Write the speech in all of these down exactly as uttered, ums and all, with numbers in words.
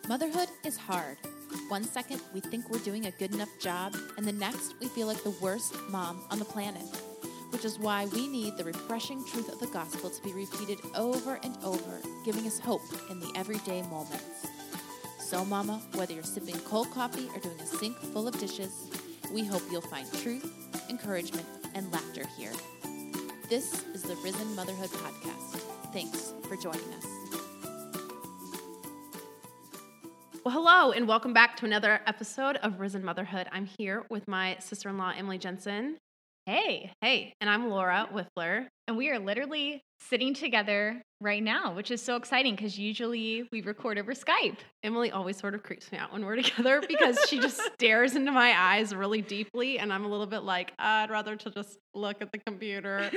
Motherhood is hard. One second, we think we're doing a good enough job, and the next, we feel like the worst mom on the planet. Which is why we need the refreshing truth of the gospel to be repeated over and over, giving us hope in the everyday moments. So, Mama, whether you're sipping cold coffee or doing a sink full of dishes, we hope you'll find truth, encouragement, and laughter here. This is the Risen Motherhood Podcast. Thanks for joining us. Well, hello, and welcome back to another episode of Risen Motherhood. I'm here with my sister-in-law, Emily Jensen. Hey. Hey, and I'm Laura Whiffler. And we are literally sitting together right now, which is so exciting because usually we record over Skype. Emily always sort of creeps me out when we're together because she just stares into my eyes really deeply, and I'm a little bit like, I'd rather to just look at the computer.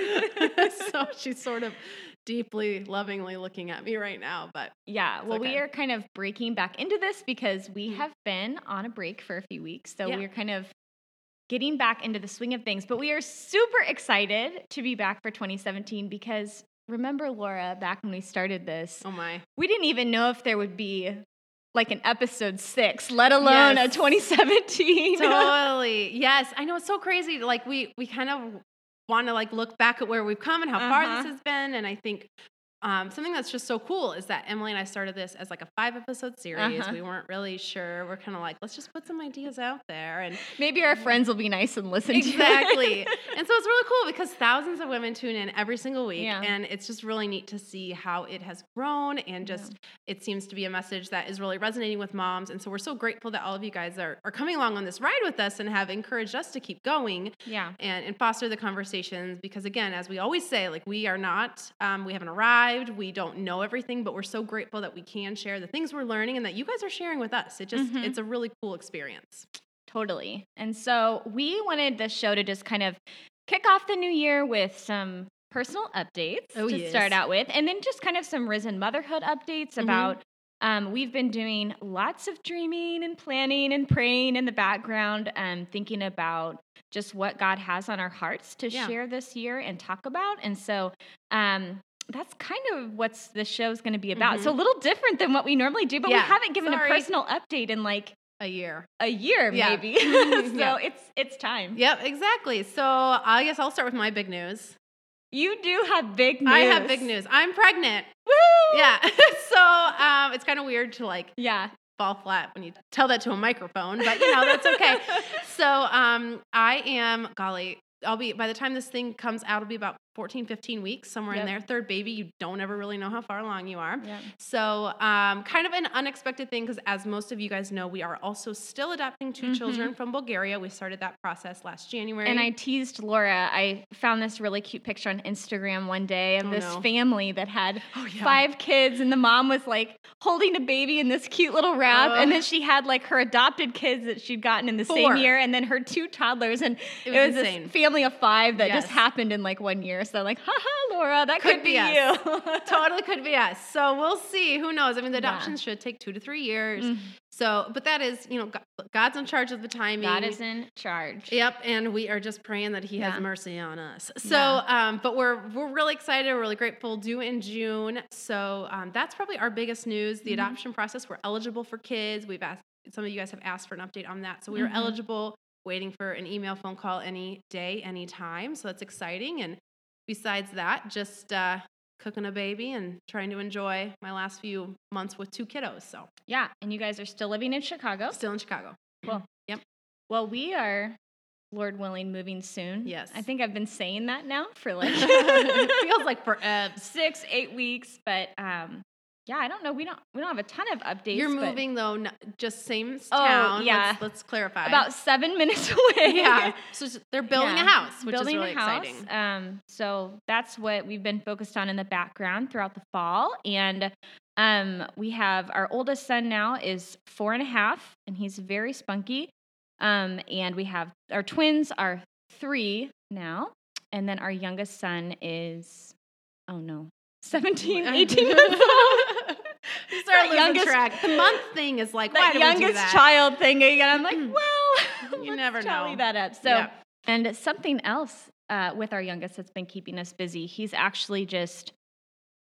So she's sort of deeply, lovingly looking at me right now. But yeah, well, okay. We are kind of breaking back into this because we have been on a break for a few weeks. So yeah. we're kind of getting back into the swing of things, but we are super excited to be back for twenty seventeen because remember, Laura, back when we started this, oh my, we didn't even know if there would be like an episode six, let alone yes. a twenty seventeen. Totally. Yes. I know, it's so crazy. Like we, we kind of want to like look back at where we've come and how uh-huh. far this has been. And I think Um, something that's just so cool is that Emily and I started this as like a five episode series. Uh-huh. We weren't really sure. We're kind of like, let's just put some ideas out there. And maybe our friends will be nice and listen exactly. to it. Exactly. And so it's really cool because thousands of women tune in every single week. Yeah. And it's just really neat to see how it has grown. And just, yeah. it seems to be a message that is really resonating with moms. And so we're so grateful that all of you guys are, are coming along on this ride with us and have encouraged us to keep going. Yeah. And, and foster the conversations. Because again, as we always say, like we are not, um, we haven't arrived. We don't know know everything, but we're so grateful that we can share the things we're learning and that you guys are sharing with us. It just, mm-hmm. it's a really cool experience. Totally. And so we wanted this show to just kind of kick off the new year with some personal updates oh, to yes. start out with, and then just kind of some Risen Motherhood updates mm-hmm. about, um, we've been doing lots of dreaming and planning and praying in the background and thinking about just what God has on our hearts to yeah. share this year and talk about. And so, um, that's kind of what's the show's going to be about. Mm-hmm. So a little different than what we normally do, but yeah. we haven't given Sorry. a personal update in like a year, a year yeah. maybe. so yeah. it's it's time. Yep, exactly. So I guess I'll start with my big news. You do have big news. I have big news. I'm pregnant. Woo! Yeah. so um, it's kind of weird to like yeah. fall flat when you tell that to a microphone, but you know that's okay. so um, I am, golly. I'll be, by the time this thing comes out, it'll be about fourteen, fifteen weeks, somewhere yep. in there. Third baby, you don't ever really know how far along you are. Yep. So um, kind of an unexpected thing because as most of you guys know, we are also still adopting two mm-hmm. children from Bulgaria. We started that process last January. And I teased Laura. I found this really cute picture on Instagram one day of oh, this no. family that had oh, yeah. five kids, and the mom was like holding a baby in this cute little wrap, uh, and then she had like her adopted kids that she'd gotten in the four. same year, and then her two toddlers, and it was, it was insane. This family of five that yes. just happened in like one year. So like, haha, Laura, that could, could be, be us. you. Totally could be us. So we'll see. Who knows? I mean, the adoptions yeah. should take two to three years. Mm. So, but that is, you know, God's in charge of the timing. God is in charge. Yep, and we are just praying that He yeah. has mercy on us. So, yeah. um, but we're we're really excited. We're really grateful. Due in June. So um, that's probably our biggest news. The mm-hmm. adoption process. We're eligible for kids. We've asked. Some of you guys have asked for an update on that. So we mm-hmm. are eligible. Waiting for an email, phone call, any day, any time. So that's exciting. And besides that, just uh, cooking a baby and trying to enjoy my last few months with two kiddos. So yeah, and you guys are still living in Chicago? Still in Chicago. Cool. Yep. Well, we are, Lord willing, moving soon. Yes. I think I've been saying that now for like it feels like forever. Six, eight weeks, but um, yeah, I don't know. We don't we don't have a ton of updates. You're but... moving though, no, just same oh, town. Yeah. Let's, let's clarify. About seven minutes away. Yeah. So they're building yeah. a house, which building is really a house. exciting. Um, so that's what we've been focused on in the background throughout the fall. And um, we have our oldest son now is four and a half, and he's very spunky. Um, and we have our twins are three now, and then our youngest son is, oh no, seventeen, eighteen months old. You start losing youngest, track. The month thing is like, why do we do that? Youngest child thing again. I'm like, well, you let's never tally know. that up. So, yeah. and something else uh, with our youngest that's been keeping us busy. He's actually just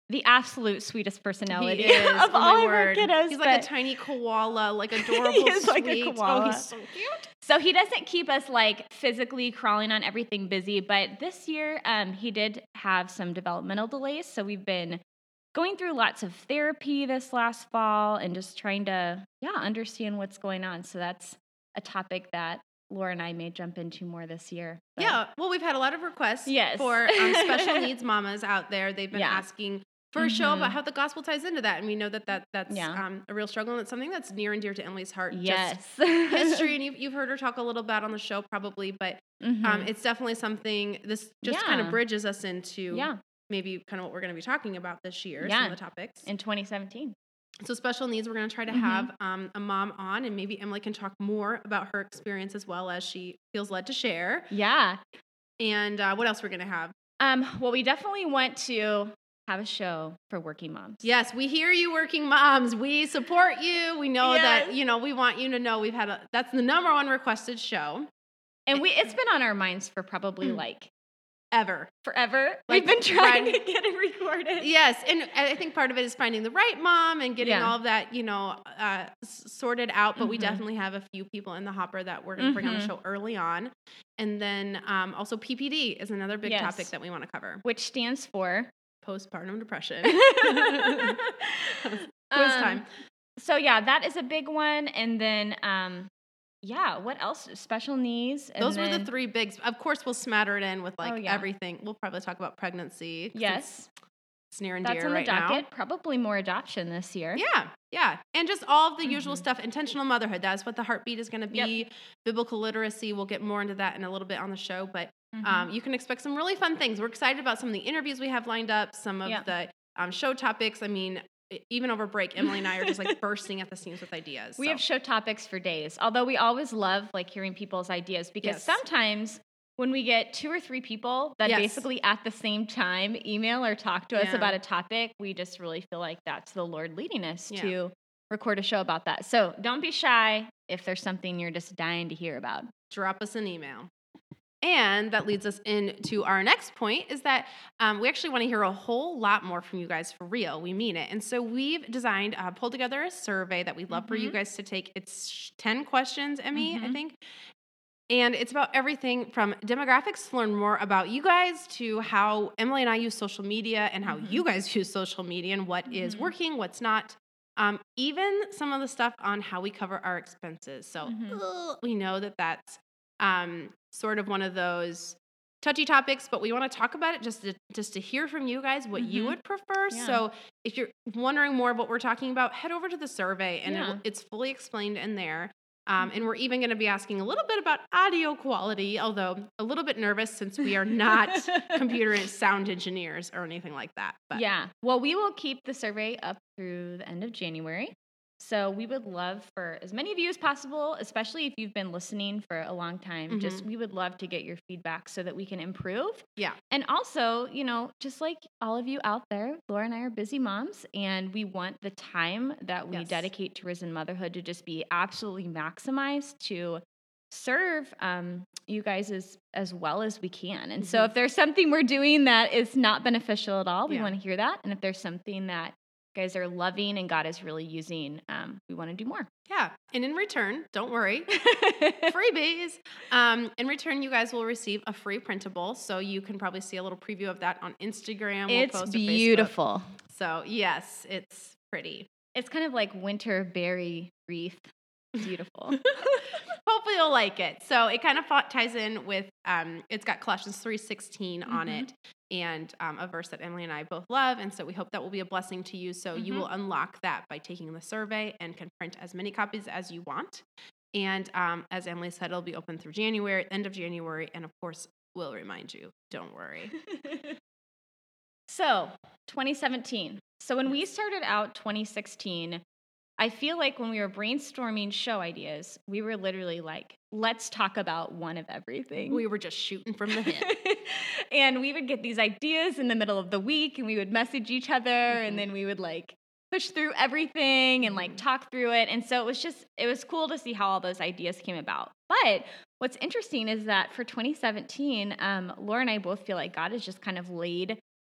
the absolute sweetest personality He is. of Oh all my of our word. kiddos. He's like a but- tiny koala, like adorable, He is sweet. like a koala. Oh, he's so cute. So he doesn't keep us like physically crawling on everything busy, but this year um, he did have some developmental delays. So we've been going through lots of therapy this last fall and just trying to, yeah, understand what's going on. So that's a topic that Laura and I may jump into more this year. But Yeah. Well, we've had a lot of requests Yes. for um, special needs mamas out there. They've been Yeah. asking for a show about Mhm. how the gospel ties into that. And we know that, that that's Yeah. um, a real struggle. And it's something that's near and dear to Emily's heart. Yes. Just history. And you've, you've heard her talk a little about on the show probably, but Mhm. um, it's definitely something, this just kind of Yeah. bridges us into Yeah. maybe kind of what we're going to be talking about this year. Yeah. Some of the topics. In twenty seventeen. So special needs, we're going to try to Mhm. have um, a mom on, and maybe Emily can talk more about her experience as well as she feels led to share. Yeah. And uh, what else we're going to have? Um, well, we definitely want to have a show for working moms. Yes, we hear you, working moms. We support you. We know that, Yes. you know, we want you to know we've had a, that's the number one requested show And we it's been on our minds for probably like ever. forever. Like, We've been trying right. to get it recorded. Yes, and I think part of it is finding the right mom and getting Yeah. all of that, you know, uh, s- sorted out. But we Mhm. definitely have a few people in the hopper that we're going to bring on the Mhm. show early on. And then um, also P P D is another big Yes. topic that we want to cover. Which stands for Postpartum depression. Quiz Quiz time. So yeah, that is a big one. And then um yeah, what else? Special needs. And Those were the then- three bigs. Of course, we'll smatter it in with like Oh, yeah. everything. We'll probably talk about pregnancy. 'cause Yes. It's, it's near and That's dear on the right docket. Probably more adoption this year. now. Yeah, yeah. And just all of the usual Mhm. stuff. Intentional motherhood. That's what the heartbeat is going to be. Yep. Biblical literacy. We'll get more into that in a little bit on the show. But Mhm. um, you can expect some really fun things. We're excited about some of the interviews we have lined up, some of Yeah. the um, show topics. I mean, e- even over break, Emily and I are just like bursting at the seams with ideas. We so. have show topics for days. Although we always love like hearing people's ideas because Yes. sometimes when we get two or three people that Yes. basically at the same time email or talk to us Yeah. about a topic, we just really feel like that's the Lord leading us Yeah. to record a show about that. So don't be shy if there's something you're just dying to hear about. Drop us an email. And that leads us into our next point is that um, we actually want to hear a whole lot more from you guys for real. We mean it. And so we've designed, uh, pulled together a survey that we'd love for you Mhm. guys to take. It's ten questions, Emmy, I Mhm. think. And it's about everything from demographics to learn more about you guys to how Emily and I use social media and how Mhm. you guys use social media and what is Mhm. working, what's not. Um, even some of the stuff on how we cover our expenses. So Mhm. ugh, we know that that's um, sort of one of those touchy topics, but we want to talk about it just to, just to hear from you guys what you Mhm. would prefer. Yeah. So if you're wondering more of what we're talking about, head over to the survey and Yeah. it'll, it's fully explained in there. Um, Mm-hmm. and we're even going to be asking a little bit about audio quality, although a little bit nervous since we are not computer and sound engineers or anything like that. But Yeah. Well, we will keep the survey up through the end of January. So we would love for as many of you as possible, especially if you've been listening for a long time, just Mhm. we would love to get your feedback so that we can improve. Yeah. And also, you know, just like all of you out there, Laura and I are busy moms and we want the time that we Yes. dedicate to Risen Motherhood to just be absolutely maximized to serve um, you guys as, as well as we can. And so Mhm. if there's something we're doing that is not beneficial at all, we Yeah. want to hear that. And if there's something that you guys are loving and God is really using, um, we want to do more. Yeah. And in return, don't worry, freebies. Um, in return, you guys will receive a free printable. So you can probably see a little preview of that on Instagram. We'll It's post to Facebook. beautiful. So yes, it's pretty. It's kind of like winter berry wreath. Beautiful. Hopefully you'll like it. So it kind of fa- ties in with, um, it's got Colossians three sixteen on Mhm. it and um, a verse that Emily and I both love. And so we hope that will be a blessing to you. So you Mhm. will unlock that by taking the survey and can print as many copies as you want. And um, as Emily said, it'll be open through January, end of January. And of course, we'll remind you, don't worry. So, twenty seventeen. So, when we started out twenty sixteen, I feel like when we were brainstorming show ideas, we were literally like, let's talk about one of everything. We were just shooting from the hip. And we would get these ideas in the middle of the week and we would message each other Mhm. and then we would like push through everything and like Mhm. talk through it. And so it was just, it was cool to see how all those ideas came about. But what's interesting is that for twenty seventeen, um, Laura and I both feel like God has just kind of laid a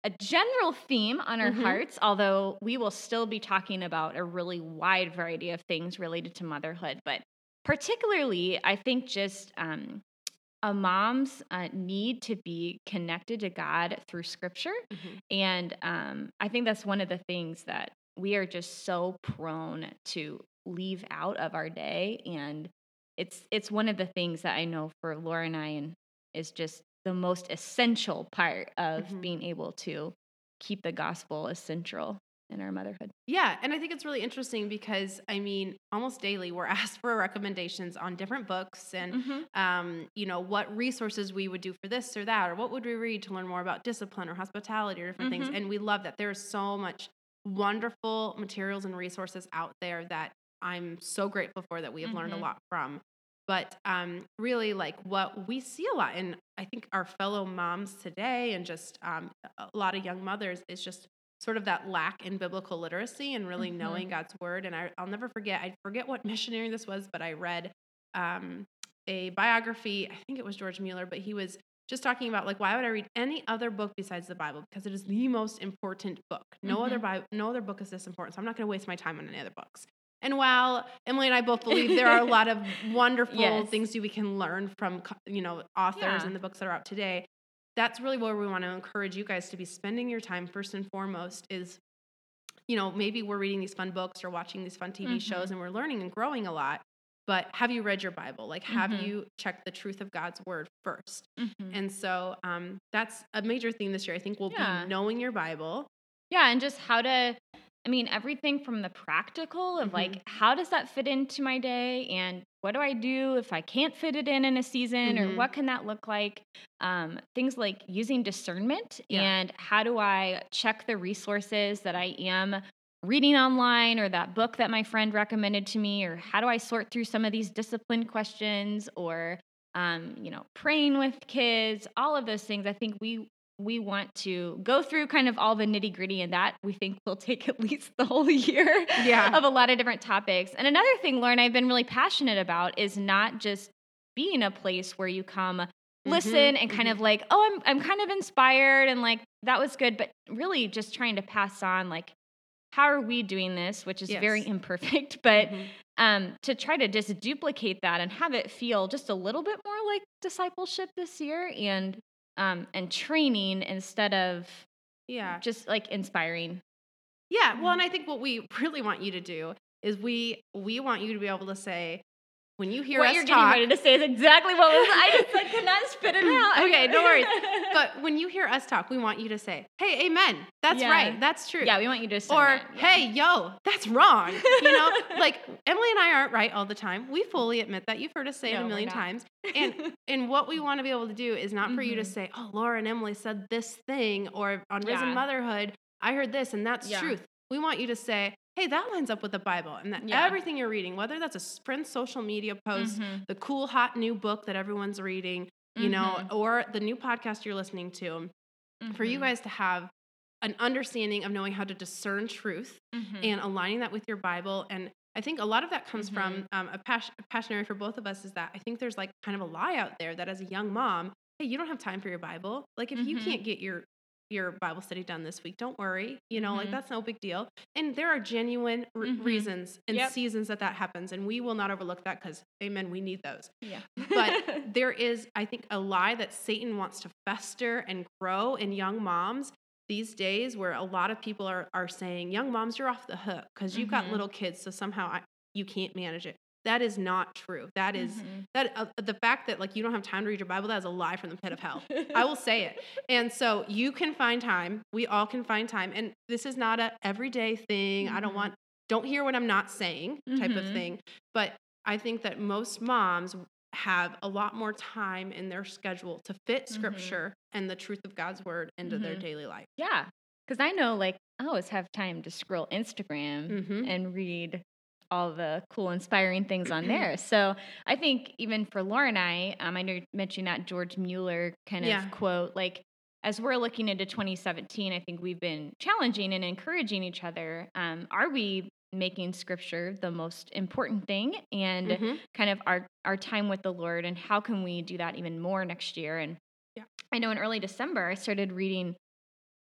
a general theme on our Mhm. hearts, although we will still be talking about a really wide variety of things related to motherhood. But particularly, I think just um, a mom's uh, need to be connected to God through Scripture. Mhm. And um, I think that's one of the things that we are just so prone to leave out of our day. And it's it's one of the things that I know for Laura and I and is just the most essential part of Mhm. being able to keep the gospel as central in our motherhood. Yeah, and I think it's really interesting because, I mean, almost daily we're asked for recommendations on different books and, Mm-hmm. um, you know, what resources we would do for this or that, or what would we read to learn more about discipline or hospitality or different things. Mhm. And we love that there's so much wonderful materials and resources out there that I'm so grateful for that we have learned a Mhm. lot from. But um, really, like what we see a lot, and I think our fellow moms today, and just um, a lot of young mothers, is just sort of that lack in biblical literacy and really Mhm. knowing God's word. And I, I'll never forget, I forget what missionary this was, but I read um, a biography. I think it was George Mueller, but he was just talking about like, why would I read any other book besides the Bible? Because it is the most important book. No other Mhm. Bible, no other book is this important. So I'm not going to waste my time on any other books. And while Emily and I both believe there are a lot of wonderful Yes. things that we can learn from, co- you know, authors Yeah. and the books that are out today, that's really where we want to encourage you guys to be spending your time. First and foremost is, you know, maybe we're reading these fun books or watching these fun T V Mhm. shows and we're learning and growing a lot, but have you read your Bible? Like, have Mhm. you checked the truth of God's word first? Mhm. And so um, that's a major theme this year. I think will Yeah. be knowing your Bible. Yeah, and just how to, I mean, everything from the practical of Mhm. like, how does that fit into my day? And what do I do if I can't fit it in in a season? Or Mhm. what can that look like? Um, things like using discernment Yeah. and how do I check the resources that I am reading online or that book that my friend recommended to me? Or how do I sort through some of these discipline questions or, um, you know, praying with kids? All of those things. I think we we want to go through kind of all the nitty gritty, and that we think will take at least the whole year Yeah. of a lot of different topics. And another thing, Lauren, I've been really passionate about is not just being a place where you come listen and kind mhm. of like, oh, I'm I'm kind of inspired and like that was good, but really just trying to pass on like how are we doing this, which is very Yes. imperfect, but Mhm. um, to try to just duplicate that and have it feel just a little bit more like discipleship this year and um, and training instead of Yeah. just like inspiring. Yeah. Well, and I think what we really want you to do is we we want you to be able to say, when you hear What us you're talk, getting ready to say is exactly what was. I just like could not spit it out. Okay, no worries. But when you hear us talk, we want you to say, "Hey, amen. That's Yeah. right. That's true." Yeah, we want you to discern Or, it, yeah. "Hey, yo, that's wrong." You know, like Emily and I aren't right all the time. We fully admit that. You've heard us say it No, a we're million not. times. And and what we want to be able to do is not for you to Mhm. say, "Oh, Laura and Emily said this thing," or on Risen Yeah. Motherhood, I heard this and that's Yeah. truth. We want you to say, "Hey, that lines up with the Bible," and that Yeah. everything you're reading, whether that's a friend's social media post, Mhm. the cool hot new book that everyone's reading, you know, Mhm. or the new podcast you're listening to, for you Mhm. guys to have an understanding of knowing how to discern truth Mhm. and aligning that with your Bible. And I think a lot of that comes Mhm. from um, a, pas- a passion area for both of us is that I think there's like kind of a lie out there that as a young mom, hey, you don't have time for your Bible. Like if you Mhm. can't get your your Bible study done this week, don't worry. You know, like Mhm. that's no big deal. And there are genuine r- Mhm. reasons and Yep. seasons that that happens. And we will not overlook that because, amen, we need those. Yeah. But there is, I think, a lie that Satan wants to fester and grow in young moms these days, where a lot of people are are saying, young moms, you're off the hook because you've got Mhm. little kids, so somehow I, you can't manage it. That is not true. That is Mhm. that uh, the fact that like you don't have time to read your Bible, that is a lie from the pit of hell. I will say it. And so you can find time. We all can find time. And this is not a everyday thing. I don't Mhm. want don't hear what I'm not saying type of Mhm. thing. But I think that most moms have a lot more time in their schedule to fit scripture and the truth of God's word into their Mhm. daily life. Yeah. Because I know, like, I always have time to scroll Instagram Mhm. and read all the cool, inspiring things on there. So I think even for Laura and I, um, I know you mentioned that George Mueller kind of Yeah. quote, like, as we're looking into twenty seventeen, I think we've been challenging and encouraging each other. Um, are we making scripture the most important thing and Mhm. kind of our, our time with the Lord, and how can we do that even more next year? And Yeah. I know in early December, I started reading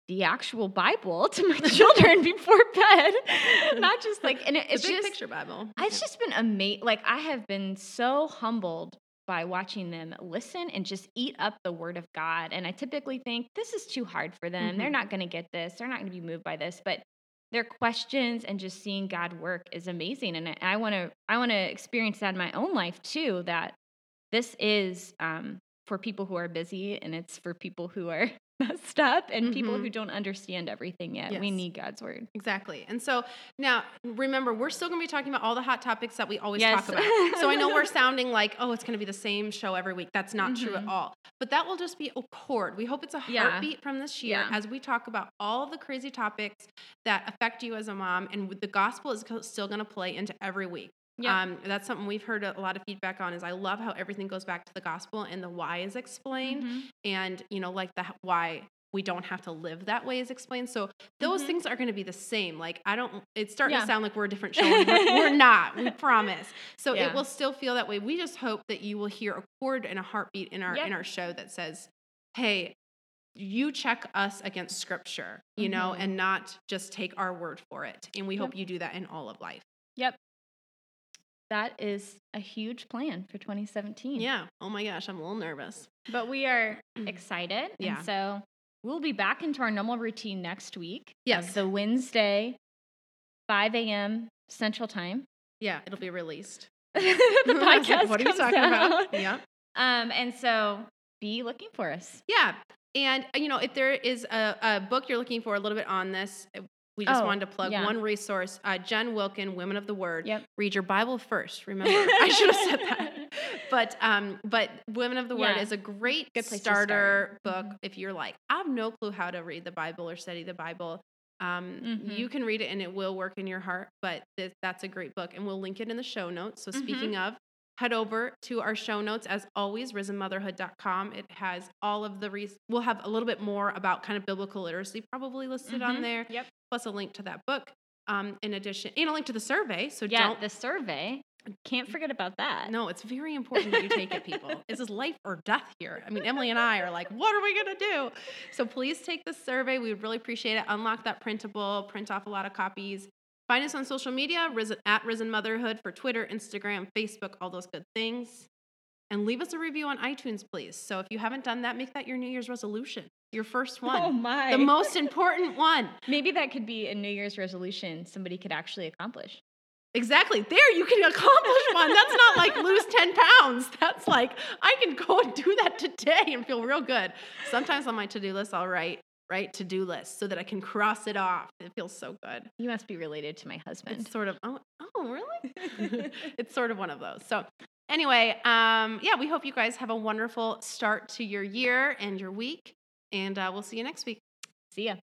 the actual Bible to my children before bed. Not just like, and it, It's it's a big just, picture Bible. it's just been amazing. Like I have been so humbled by watching them listen and just eat up the word of God. And I typically think this is too hard for them. Mm-hmm. They're not going to get this. They're not going to be moved by this, but their questions and just seeing God work is amazing. And I want to, I want to experience that in my own life too, that this is um, for people who are busy, and it's for people who are messed up and mm-hmm. people who don't understand everything yet. Yes. We need God's word. Exactly. And so now remember, we're still going to be talking about all the hot topics that we always yes. talk about. So I know we're sounding like, oh, it's going to be the same show every week. That's not mm-hmm. true at all. But that will just be a chord. We hope it's a heartbeat yeah. from this year yeah. as we talk about all the crazy topics that affect you as a mom, and the gospel is still going to play into every week. Yeah. Um, that's something we've heard a lot of feedback on, is I love how everything goes back to the gospel and the why is explained. Mm-hmm. And, you know, like the why we don't have to live that way is explained. So those mm-hmm. things are going to be the same. Like, I don't, it's starting yeah. to sound like we're a different show. We're, we're not, we promise. So yeah. it will still feel that way. We just hope that you will hear a chord and a heartbeat in our, yep. in our show that says, hey, you check us against scripture, you mm-hmm. know, and not just take our word for it. And we yep. hope you do that in all of life. Yep. That is a huge plan for twenty seventeen. Yeah. Oh my gosh, I'm a little nervous. But we are excited. Yeah. And so we'll be back into our normal routine next week. Yes. The Wednesday, five a.m. Central Time. Yeah, it'll be released. The podcast What are you talking out. about? Yeah. Um, and so be looking for us. Yeah. And, you know, if there is a, a book you're looking for a little bit on this, we just oh, wanted to plug yeah. one resource. Uh, Jen Wilkin, Women of the Word. Yep. Read your Bible first. Remember, I should have said that. But um, but Women of the Word yeah. is a great Good place starter to start. book. Mm-hmm. If you're like, I have no clue how to read the Bible or study the Bible, um, mm-hmm. you can read it and it will work in your heart. But this, that's a great book. And we'll link it in the show notes. So speaking mm-hmm. of, head over to our show notes, as always, risen motherhood dot com. It has all of the, re- we'll have a little bit more about kind of biblical literacy probably listed mm-hmm. on there. Yep. Plus a link to that book. Um, in addition, and a link to the survey. So yeah, don't. the survey. Can't forget about that. No, it's very important that you take it, people. This is life or death here. I mean, Emily and I are like, what are we going to do? So please take the survey. We would really appreciate it. Unlock that printable, print off a lot of copies. Find us on social media, risen, at Risen Motherhood for Twitter, Instagram, Facebook, all those good things. And leave us a review on iTunes, please. So if you haven't done that, make that your New Year's resolution. Your first one. Oh, my. The most important one. Maybe that could be a New Year's resolution somebody could actually accomplish. Exactly. There, you can accomplish one. That's not like lose ten pounds. That's like, I can go and do that today and feel real good. Sometimes on my to-do list, I'll write, write to-do list so that I can cross it off. It feels so good. You must be related to my husband. It's sort of, oh, oh really? It's sort of one of those. So anyway, um, yeah, we hope you guys have a wonderful start to your year and your week. And uh, we'll see you next week. See ya.